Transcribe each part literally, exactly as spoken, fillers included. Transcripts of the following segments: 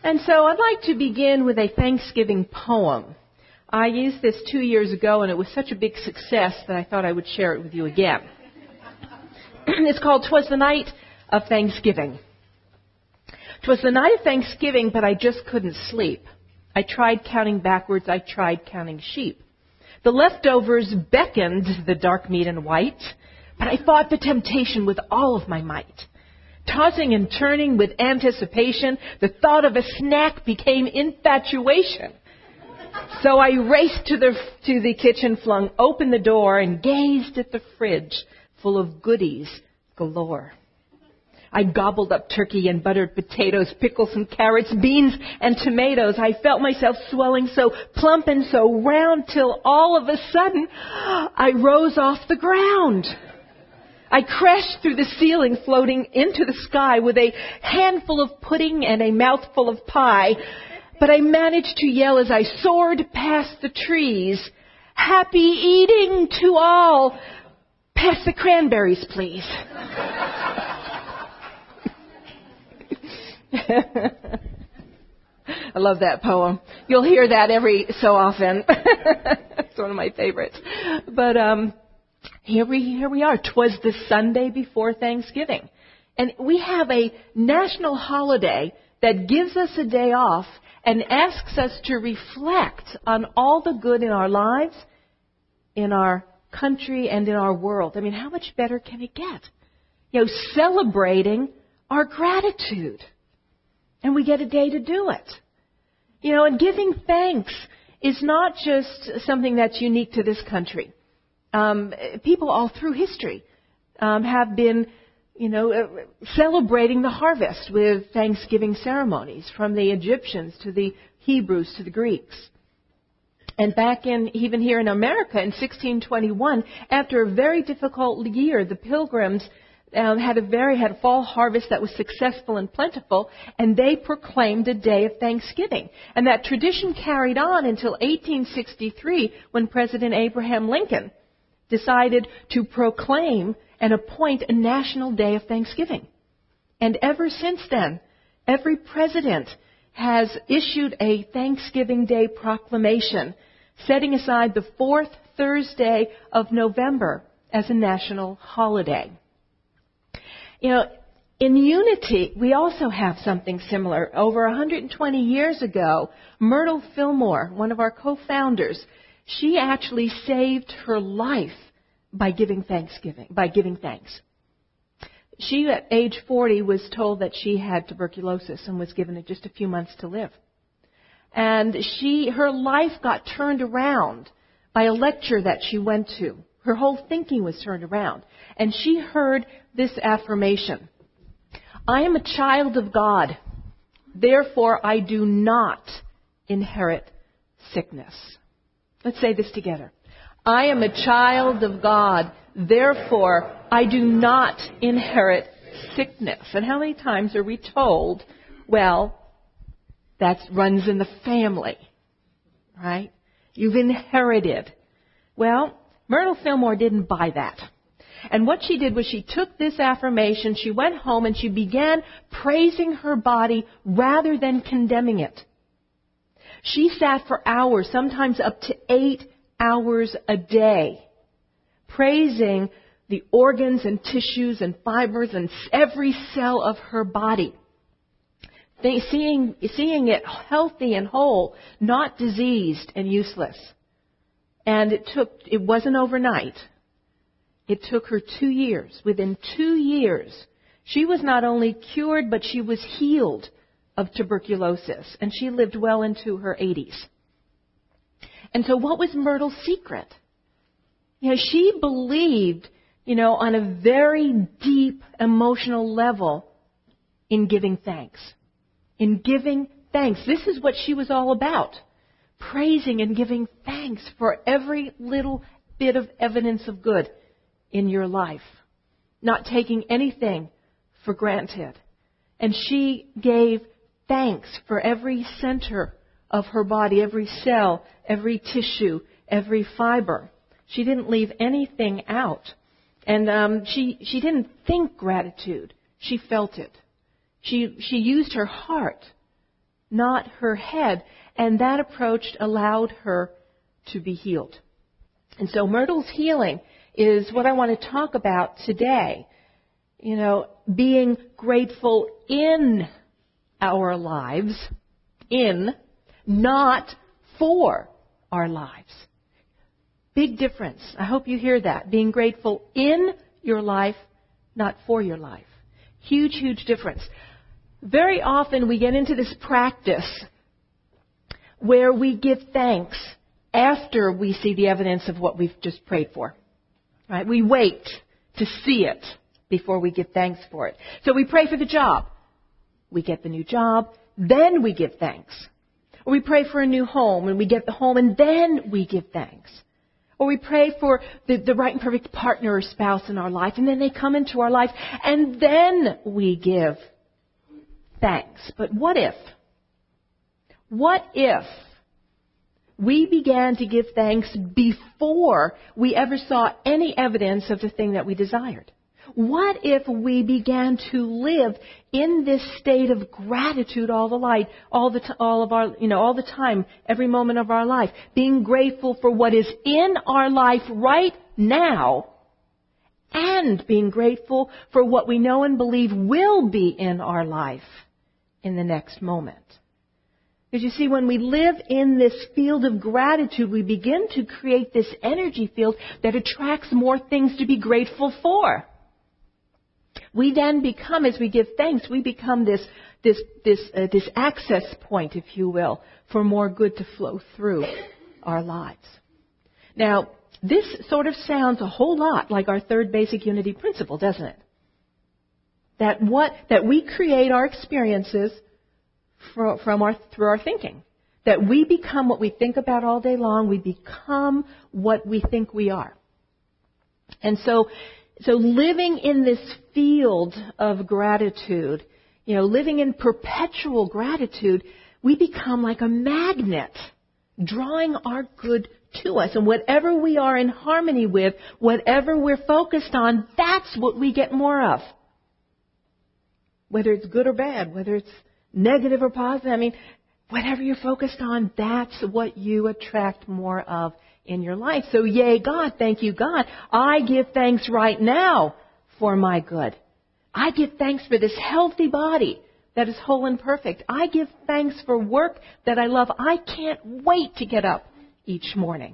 And so I'd like to begin with a Thanksgiving poem. I used this two years ago, and it was such a big success that I thought I would share it with you again. It's called "'Twas the Night of Thanksgiving." "'Twas the night of Thanksgiving, but I just couldn't sleep. I tried counting backwards, I tried counting sheep. The leftovers beckoned the dark meat and white, but I fought the temptation with all of my might. Tossing and turning with anticipation, the thought of a snack became infatuation. So I raced to the to the kitchen, flung open the door, and gazed at the fridge full of goodies galore. I gobbled up turkey and buttered potatoes, pickles and carrots, beans and tomatoes. I felt myself swelling so plump and so round till all of a sudden I rose off the ground. I crashed through the ceiling, floating into the sky with a handful of pudding and a mouthful of pie. But I managed to yell as I soared past the trees, "Happy eating to all! Pass the cranberries, please." I love that poem. You'll hear that every so often. It's one of my favorites. But um, here we here we are. 'Twas the Sunday before Thanksgiving, and we have a national holiday that gives us a day off and asks us to reflect on all the good in our lives, in our country, and in our world. I mean, how much better can it get? You know, celebrating our gratitude. And we get a day to do it. You know, and giving thanks is not just something that's unique to this country. Um, people all through history um, have been, you know, uh, celebrating the harvest with Thanksgiving ceremonies, from the Egyptians to the Hebrews to the Greeks. And back in, even here in America in sixteen twenty-one, after a very difficult year, the Pilgrims Um, had a very had a fall harvest that was successful and plentiful, and they proclaimed a day of Thanksgiving. And that tradition carried on until eighteen sixty-three, when President Abraham Lincoln decided to proclaim and appoint a national day of Thanksgiving. And ever since then, every president has issued a Thanksgiving Day proclamation, setting aside the fourth Thursday of November as a national holiday. You know, in Unity, we also have something similar. Over one hundred twenty years ago, Myrtle Fillmore, one of our co-founders, she actually saved her life by giving Thanksgiving, by giving thanks. She, at age forty, was told that she had tuberculosis and was given just a few months to live. And she, her life got turned around by a lecture that she went to. Her whole thinking was turned around. And she heard this affirmation: "I am a child of God, therefore I do not inherit sickness." Let's say this together. I am a child of God, therefore I do not inherit sickness. And how many times are we told, well, that runs in the family, right? You've inherited. Well, Myrtle Fillmore didn't buy that. And what she did was she took this affirmation, she went home, and she began praising her body rather than condemning it. She sat for hours, sometimes up to eight hours a day, praising the organs and tissues and fibers and every cell of her body, seeing, seeing it healthy and whole, not diseased and useless. And it took, it wasn't overnight. It took her two years. Within two years, she was not only cured, but she was healed of tuberculosis. And she lived well into her eighties. And so what was Myrtle's secret? You know, she believed, you know, on a very deep emotional level in giving thanks. In giving thanks. This is what she was all about. Praising and giving thanks for every little bit of evidence of good in your life. Not taking anything for granted. And she gave thanks for every center of her body, every cell, every tissue, every fiber. She didn't leave anything out. And um, she she didn't think gratitude. She felt it. She she used her heart not her head. And that approach allowed her to be healed. And so Myrtle's healing is what I want to talk about today. You know, being grateful in our lives, in, not for our lives. Big difference. I hope you hear that. Being grateful in your life, not for your life. Huge, huge difference. Very often we get into this practice where we give thanks after we see the evidence of what we've just prayed for. Right? We wait to see it before we give thanks for it. So we pray for the job. We get the new job, then we give thanks. Or we pray for a new home, and we get the home, and then we give thanks. Or we pray for the, the right and perfect partner or spouse in our life, and then they come into our life, and then we give thanks. But what if? What if we began to give thanks before we ever saw any evidence of the thing that we desired? What if we began to live in this state of gratitude all the light, all the t- all of our, you know, all the time, every moment of our life, being grateful for what is in our life right now, and being grateful for what we know and believe will be in our life in the next moment. Because you see, when we live in this field of gratitude, we begin to create this energy field that attracts more things to be grateful for. We then become, as we give thanks, we become this this this uh, this access point, if you will, for more good to flow through our lives. Now, this sort of sounds a whole lot like our third basic unity principle, doesn't it? That what that we create our experiences from, from our through our thinking. That we become what we think about all day long. We become what we think we are. And so. So living in this field of gratitude, you know, living in perpetual gratitude, we become like a magnet, drawing our good to us. And whatever we are in harmony with, whatever we're focused on, that's what we get more of. Whether it's good or bad, whether it's negative or positive, I mean, whatever you're focused on, that's what you attract more of in your life. So yay God, thank you God. I give thanks right now for my good. I give thanks for this healthy body that is whole and perfect. I give thanks for work that I love. I can't wait to get up each morning.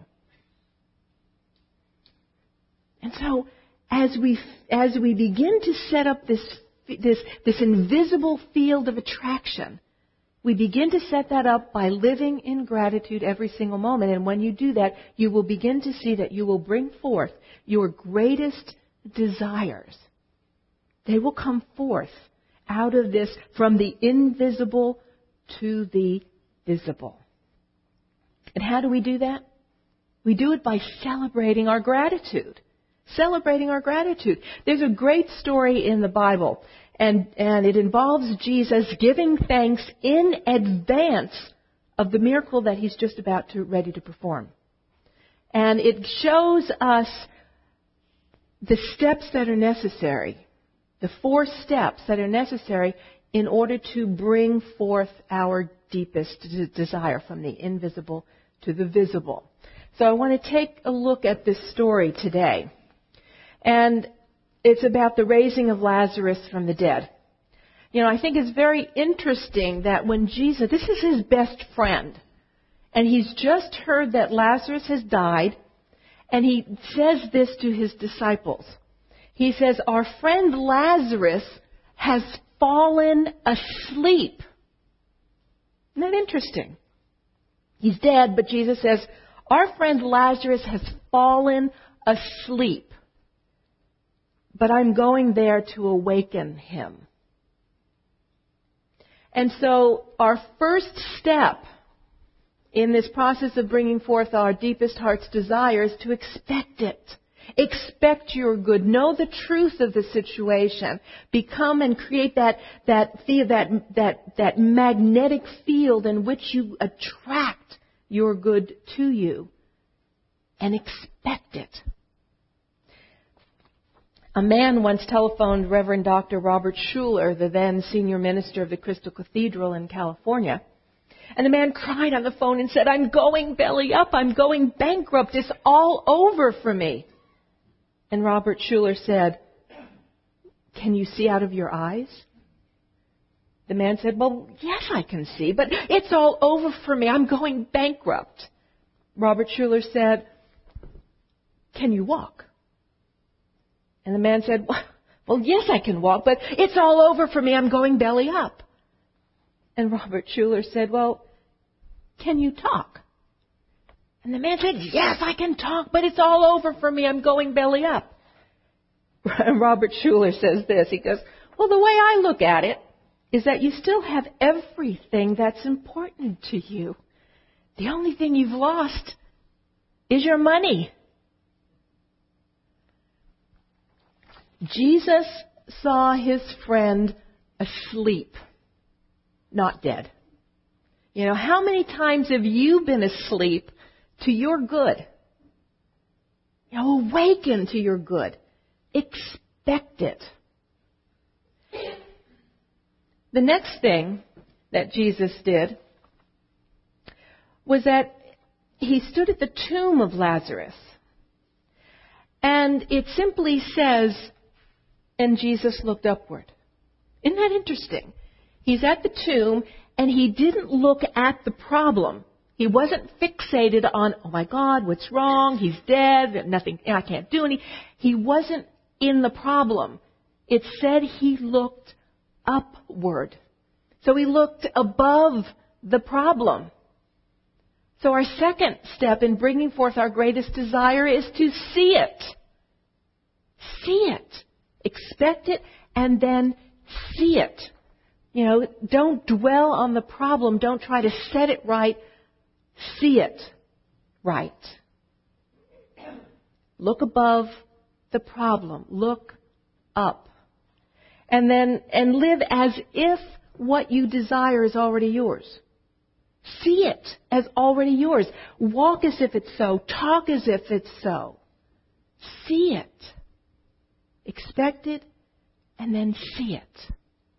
And so as we as we begin to set up this this this invisible field of attraction, we begin to set that up by living in gratitude every single moment. And when you do that, you will begin to see that you will bring forth your greatest desires. They will come forth out of this, from the invisible to the visible. And how do we do that? We do it by celebrating our gratitude. Celebrating our gratitude. There's a great story in the Bible. And, and it involves Jesus giving thanks in advance of the miracle that he's just about to ready to perform. And it shows us the steps that are necessary, the four steps that are necessary in order to bring forth our deepest desire, from the invisible to the visible. So I want to take a look at this story today. And it's about the raising of Lazarus from the dead. You know, I think it's very interesting that when Jesus, this is his best friend, and he's just heard that Lazarus has died, and he says this to his disciples. He says, our friend Lazarus has fallen asleep. Isn't that interesting? He's dead, but Jesus says, our friend Lazarus has fallen asleep. But I'm going there to awaken him. And so our first step in this process of bringing forth our deepest heart's desire is to expect it. Expect your good. Know the truth of the situation. Become and create that that field, that that that magnetic field in which you attract your good to you, and expect it. A man once telephoned Reverend Doctor Robert Schuller, the then senior minister of the Crystal Cathedral in California, And the man cried on the phone and said, I'm going belly up. I'm going bankrupt. It's all over for me. And Robert Schuller said, can you see out of your eyes? The man said, well, yes, I can see, but it's all over for me. I'm going bankrupt. Robert Schuller said, can you walk? And the man said, well, yes, I can walk, but it's all over for me. I'm going belly up. And Robert Schuller said, well, can you talk? And the man said, yes, I can talk, but it's all over for me. I'm going belly up. And Robert Schuller says this. He goes, well, the way I look at it is that you still have everything that's important to you. The only thing you've lost is your money. Jesus saw his friend asleep, not dead. You know, how many times have you been asleep to your good? You know, awaken to your good. Expect it. The next thing that Jesus did was that he stood at the tomb of Lazarus. And it simply says, and Jesus looked upward. Isn't that interesting? He's at the tomb, and he didn't look at the problem. He wasn't fixated on, oh my God, what's wrong? He's dead. Nothing. I can't do anything. He wasn't in the problem. It said he looked upward. So he looked above the problem. So our second step in bringing forth our greatest desire is to see it. See it. Expect it and then see it. You know, don't dwell on the problem. Don't try to set it right. See it right. Look above the problem. Look up. And then, and live as if what you desire is already yours. See it as already yours. Walk as if it's so. Talk as if it's so. See it. Expect it and then see it.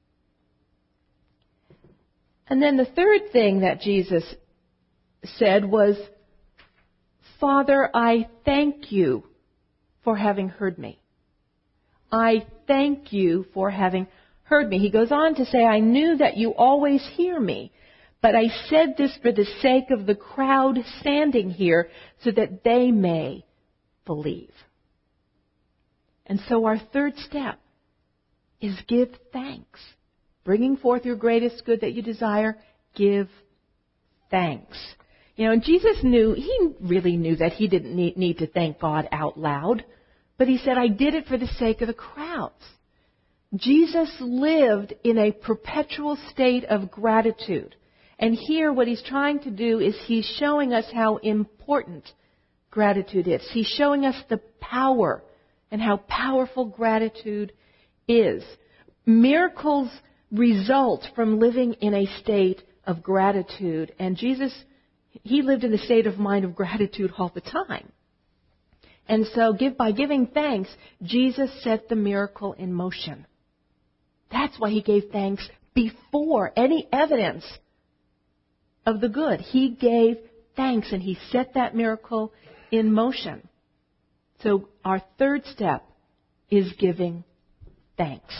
And then the third thing that Jesus said was, Father, I thank you for having heard me. I thank you for having heard me. He goes on to say, I knew that you always hear me, but I said this for the sake of the crowd standing here so that they may believe. And so our third step is give thanks. Bringing forth your greatest good that you desire, give thanks. You know, and Jesus knew, he really knew that he didn't need, need to thank God out loud. But he said, I did it for the sake of the crowds. Jesus lived in a perpetual state of gratitude. And here what he's trying to do is he's showing us how important gratitude is. He's showing us the power and how powerful gratitude is. Miracles result from living in a state of gratitude. And Jesus, he lived in the state of mind of gratitude all the time. And so give, by giving thanks, Jesus set the miracle in motion. That's why he gave thanks before any evidence of the good. He gave thanks and he set that miracle in motion. So our third step is giving thanks.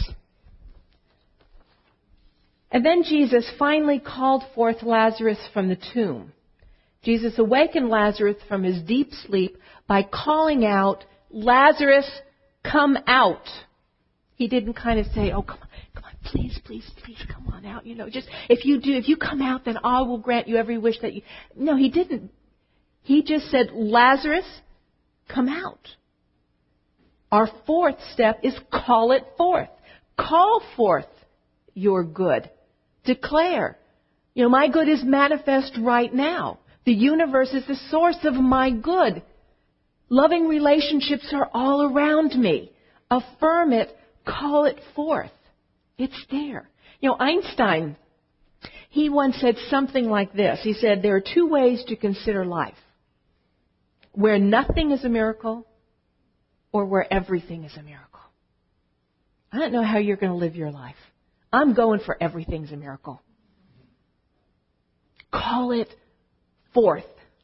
And then Jesus finally called forth Lazarus from the tomb. Jesus awakened Lazarus from his deep sleep by calling out, Lazarus, come out. He didn't kind of say, oh, come on, come on, please, please, please, come on out. You know, just, if you do, if you come out, then I will grant you every wish that you... No, he didn't. He just said, Lazarus, come out. Our fourth step is call it forth. Call forth your good. Declare. You know, my good is manifest right now. The universe is the source of my good. Loving relationships are all around me. Affirm it. Call it forth. It's there. You know, Einstein, he once said something like this. He said, there are two ways to consider life. Where nothing is a miracle or where everything is a miracle. I don't know how you're going to live your life. I'm going for everything's a miracle. call it forth.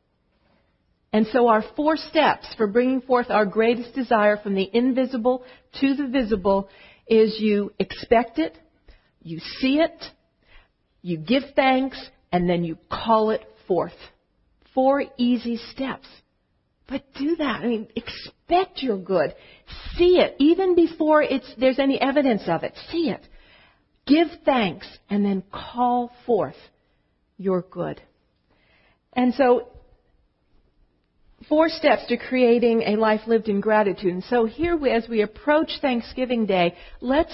And so our four steps for bringing forth our greatest desire from the invisible to the visible is you expect it, you see it, you give thanks, and then you call it forth. Four easy steps. But do that. I mean, expect your good. See it, even before it's there's any evidence of it. See it. Give thanks, and then call forth your good. And so, four steps to creating a life lived in gratitude. And so here, we, as we approach Thanksgiving Day, let's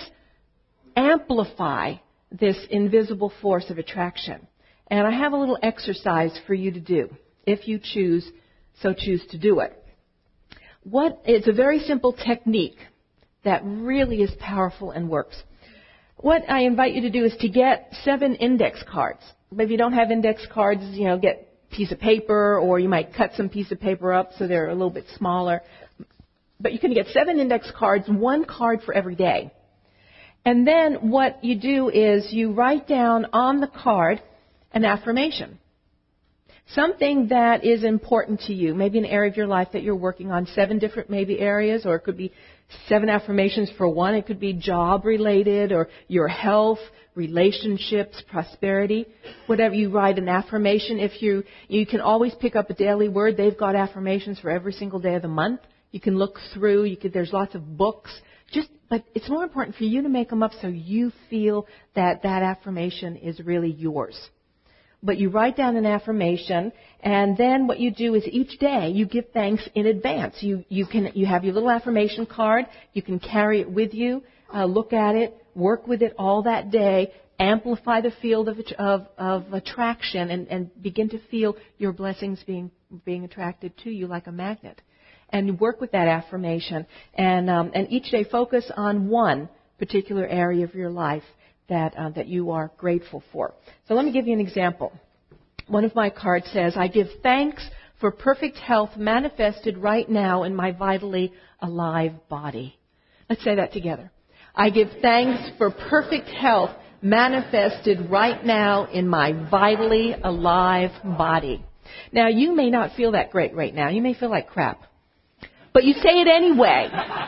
amplify this invisible force of attraction. And I have a little exercise for you to do, if you choose, so choose to do it. What, it's a very simple technique that really is powerful and works. What I invite you to do is to get seven index cards. But if you don't have index cards, you know, get a piece of paper, or you might cut some piece of paper up so they're a little bit smaller. But you can get seven index cards, one card for every day. And then what you do is you write down on the card an affirmation. Something that is important to you, maybe an area of your life that you're working on, seven different maybe areas, or it could be seven affirmations for one. It could be job related, or your health, relationships, prosperity, whatever. You write an affirmation. If you, you can always pick up a Daily Word. They've got affirmations for every single day of the month. You can look through. You could, there's lots of books. Just, but it's more important for you to make them up so you feel that that affirmation is really yours. But you write down an affirmation, and then what you do is each day you give thanks in advance. You you can you have your little affirmation card. You can carry it with you, uh, look at it, work with it all that day, amplify the field of of, of attraction, and, and begin to feel your blessings being being attracted to you like a magnet. And you work with that affirmation, and um, and each day focus on one particular area of your life that uh, that you are grateful for. So let me give you an example. One of my cards says, I give thanks for perfect health manifested right now in my vitally alive body. Let's say that together. I give thanks for perfect health manifested right now in my vitally alive body. Now, you may not feel that great right now. You may feel like crap. But you say it anyway.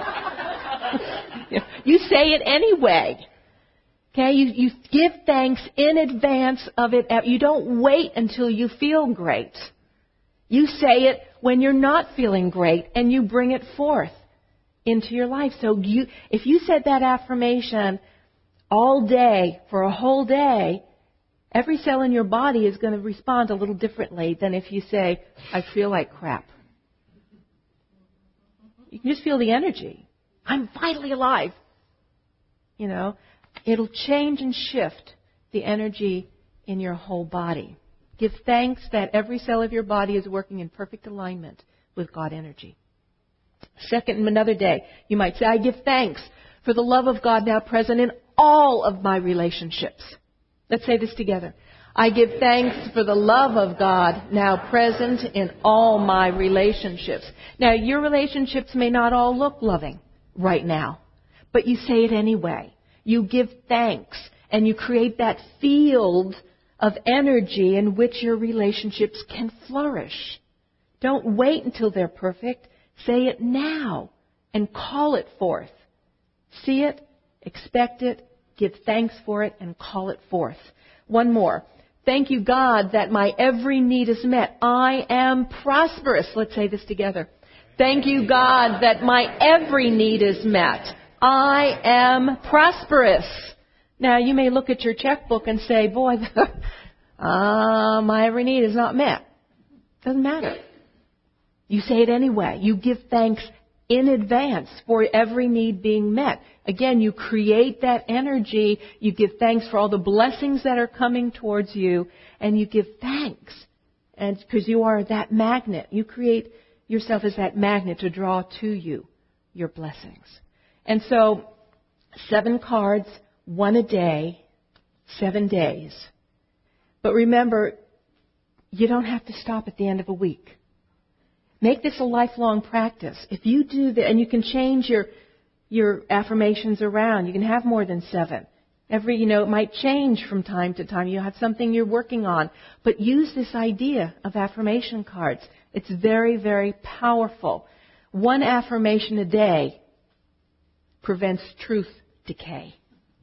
You say it anyway. Okay, you, you give thanks in advance of it. You don't wait until you feel great. You say it when you're not feeling great, and you bring it forth into your life. So you, if you said that affirmation all day, for a whole day, every cell in your body is going to respond a little differently than if you say, I feel like crap. You can just feel the energy. I'm vitally alive. You know. It'll change and shift the energy in your whole body. Give thanks that every cell of your body is working in perfect alignment with God energy. Second, another day, you might say, I give thanks for the love of God now present in all of my relationships. Let's say this together. I give thanks for the love of God now present in all my relationships. Now, your relationships may not all look loving right now, but you say it anyway. You give thanks, and you create that field of energy in which your relationships can flourish. Don't wait until they're perfect. Say it now and call it forth. See it, expect it, give thanks for it, and call it forth. One more. Thank you, God, that my every need is met. I am prosperous. Let's say this together. Thank you, God, that my every need is met. I am prosperous. Now, you may look at your checkbook and say, boy, uh, my every need is not met. Doesn't matter. You say it anyway. You give thanks in advance for every need being met. Again, you create that energy. You give thanks for all the blessings that are coming towards you, and you give thanks. And because you are that magnet. You create yourself as that magnet to draw to you your blessings. And so, seven cards, one a day, seven days. But remember, you don't have to stop at the end of a week. Make this a lifelong practice. If you do that, and you can change your your affirmations around, you can have more than seven. Every, you know, it might change from time to time. You have something you're working on. But use this idea of affirmation cards. It's very, very powerful. One affirmation a day prevents truth decay.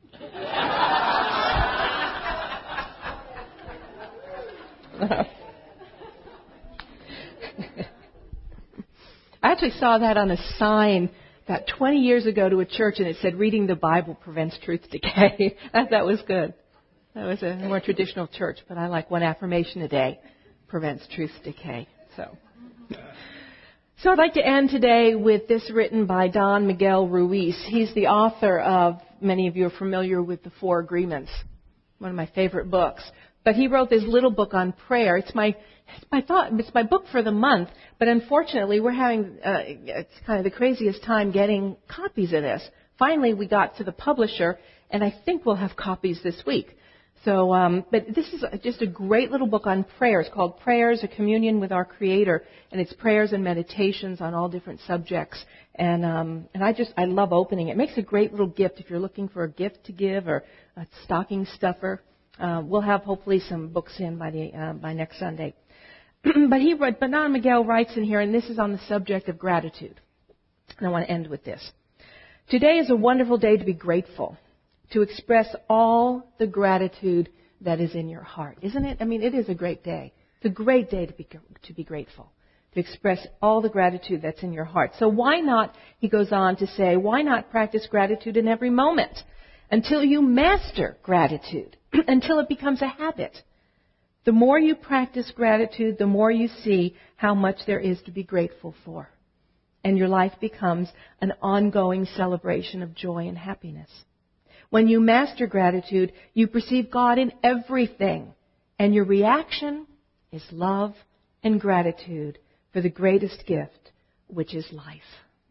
I actually saw that on a sign about twenty years ago to a church, and it said, reading the Bible prevents truth decay. I thought that was good. That was a more traditional church, but I like one affirmation a day prevents truth decay. So, so I'd like to end today with this written by Don Miguel Ruiz. He's the author of, many of you are familiar with, The Four Agreements, one of my favorite books. But he wrote this little book on prayer. It's my, it's my thought, it's my book for the month. But unfortunately, we're having, uh, it's kind of the craziest time getting copies of this. Finally, we got to the publisher, and I think we'll have copies this week. So, um, but this is just a great little book on prayer. It's called Prayers, A Communion with Our Creator, and it's prayers and meditations on all different subjects. And um, and I just I love opening it. It makes a great little gift if you're looking for a gift to give or a stocking stuffer. Uh, we'll have hopefully some books in by the uh, by next Sunday. but he wrote, but Don Miguel writes in here, and this is on the subject of gratitude. And I want to end with this. Today is a wonderful day to be grateful, to express all the gratitude that is in your heart. Isn't it? I mean, it is a great day. It's a great day to be to be grateful, to express all the gratitude that's in your heart. So why not, he goes on to say, why not practice gratitude in every moment until you master gratitude, until it becomes a habit? The more you practice gratitude, the more you see how much there is to be grateful for. And your life becomes an ongoing celebration of joy and happiness. When you master gratitude, you perceive God in everything, and your reaction is love and gratitude for the greatest gift, which is life.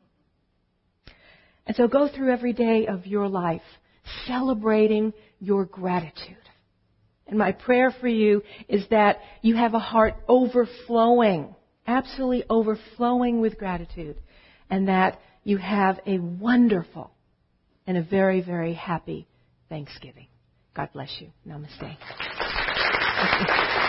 And so go through every day of your life celebrating your gratitude. And my prayer for you is that you have a heart overflowing, absolutely overflowing with gratitude, and that you have a wonderful and a very, very happy Thanksgiving. God bless you. Namaste.